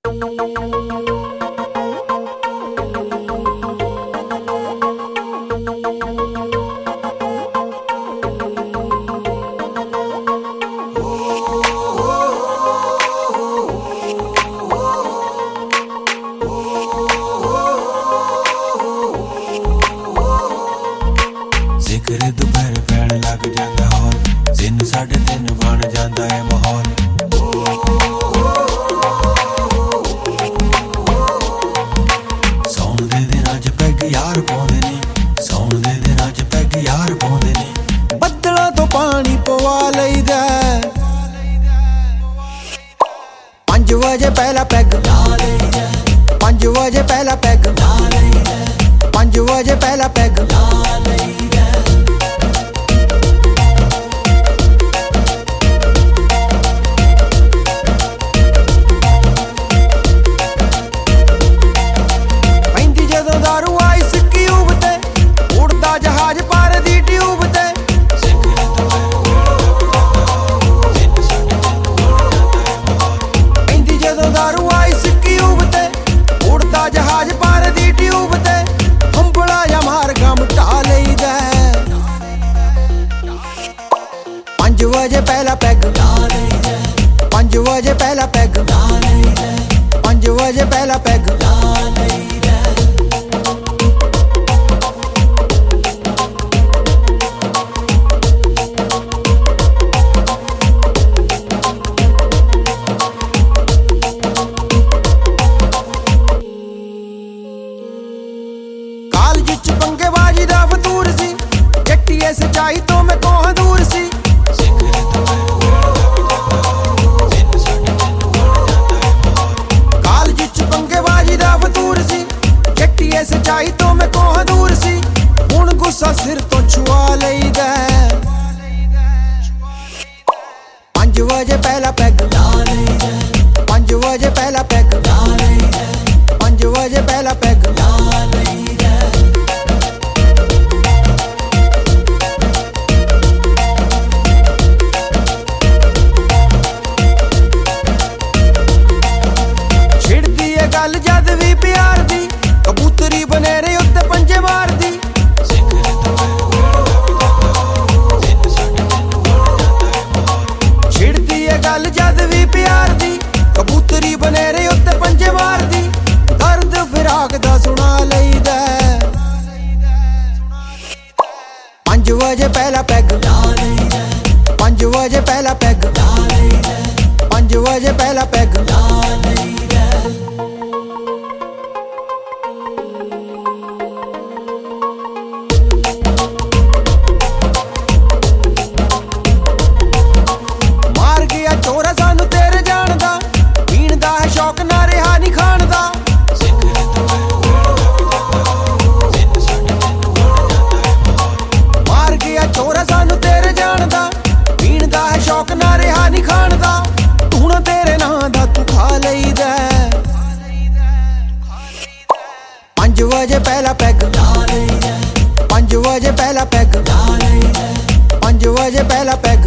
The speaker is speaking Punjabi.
ਜ਼ਿਕਰ ਦੁਪਹਿਰ ਪੈਣ ਲੱਗ ਜਾਂਦਾ ਹੌਲ, ਦਿਨ 3:30 ਬਣ ਜਾਂਦਾ ਏ ਮਾਹੌਲ। ਸੌਣ ਦੇ ਦਿਨਾਂ 'ਚ ਪੈਗ ਯਾਰ ਪਾਉਂਦੇ ਨੇ, ਸੌਣ ਦੇ ਦਿਨਾਂ 'ਚ ਪੈਗ ਯਾਰ ਪਾਉਂਦੇ ਨੇ। ਬੱਦਲਾਂ ਤੋਂ ਪਾਣੀ ਪਵਾ ਲਈਦਾ, 5 ਵਜੇ ਪਹਿਲਾ ਪੈਗ ਲਾ ਲਈਦਾ, 5 ਵਜੇ ਪਹਿਲਾ ਪੈਗ ਲਾ ਲਈਦਾ, 5 ਵਜੇ ਪਹਿਲਾ ਪੈਗ ਲਾ ਲਈਦਾ। ਜਹਾਜ਼ ਪਰ ਦੀ ਟਿਊਬ ਤੇ ਹੰਬਲਾ ਜਾਂ ਮਾਰ ਗਮ ਢਾ ਲਈਦਾ। 5 ਵਜੇ ਪਹਿਲਾ ਪੈਗ ਲਾ ਲਈਦਾ, 5 ਵਜੇ ਪਹਿਲਾ ਪੈਗ ਲਾ ਲਈਦਾ, 5 ਵਜੇ ਪਹਿਲਾ ਪੈਗ ਲਾ ਲਈਦਾ। ਪੰਗੇਬਾਜ਼ੀ ਦਾ ਫਤੂਰ ਸੀ, ਜੱਟੀਏ ਸੱਚਾਈ ਤੋਂ ਮੈਂ ਕੋਹ ਦੂਰ ਸੀ। ਕਾਲਜ ਚ ਪੰਗੇਬਾਜ਼ੀ ਦਾ ਫਤੂਰ ਸੀ, ਜੱਟੀਏ ਸੱਚਾਈ ਤੋਂ ਮੈਂ ਕੋਹ ਦੂਰ ਸੀ। ਹੁਣ ਗੁੱਸਾ ਸਿਰ ਤੋਂ ਛੁਆ ਲਈਦਾ, 5 ਵਜੇ ਪਹਿਲਾ ਪੈਗ ਲਾ ਲਈਦਾ, 5 ਵਜੇ ਪਹਿਲਾ ਪੈਗ ਲਾ ਲਈਦਾ, 5 ਵਜੇ ਪਹਿਲਾ ਪੈਗ ਲਾ ਲਈਦਾ। ਗੱਲ ਜਦ ਵੀ ਪਿਆਰ ਦੀ, ਕਬੂਤਰੀ ਬਨੇਰੇ ਉੱਤੇ ਪੰਜੇ ਮਾਰਦੀ। ਛਿੜਦੀ ਏ ਗੱਲ ਜਦ ਵੀ ਪਿਆਰ ਦੀ, ਕਬੂਤਰੀ ਬਨੇਰੇ ਉੱਤੇ ਪੰਜੇ ਮਾਰਦੀ। ਦਰਦ ਫਿਰਾਕ ਦਾ ਸੁਣਾ ਲਈਦਾ, 5 ਵਜੇ ਪਹਿਲਾ ਪੈਗ ਲਾ ਲਈਦਾ, 5 ਵਜੇ ਪਹਿਲਾ ਪੈਗ ਲਾ ਲਈਦਾ, 5 ਵਜੇ ਪਹਿਲਾ ਪੈਗ ਲਾ ਲਈਦਾ। ਚੋਰਾ ਸਾਨੂੰ ਤੇਰੇ ਜਾਣ ਦਾ, ਪੀਣ ਦਾ ਹੈ ਸ਼ੌਕ ਨਾ ਰਿਹਾ ਨੀ ਖਾਣ ਦਾ। ਮਾਰ ਗਿਆ ਚੋਰਾ ਸਾਨੂੰ ਤੇਰੇ ਜਾਣ ਦਾ, ਪੀਣ ਦਾ ਹੈ ਸ਼ੌਕ ਨਾ ਰਿਹਾ ਨੀ ਖਾਣ ਦਾ। ਹੁਣ ਤੇਰੇ ਨਾਂ ਦਾ ਤੂੰ ਖਾ ਲਈਦਾ, 5 ਵਜੇ ਪਹਿਲਾ ਪੈਗ ਲਾ ਲਈਦਾ, 5 ਵਜੇ ਪਹਿਲਾ ਪੈਗ ਲਾ ਲਈਦਾ, 5 ਵਜੇ ਪਹਿਲਾ ਪੈਗ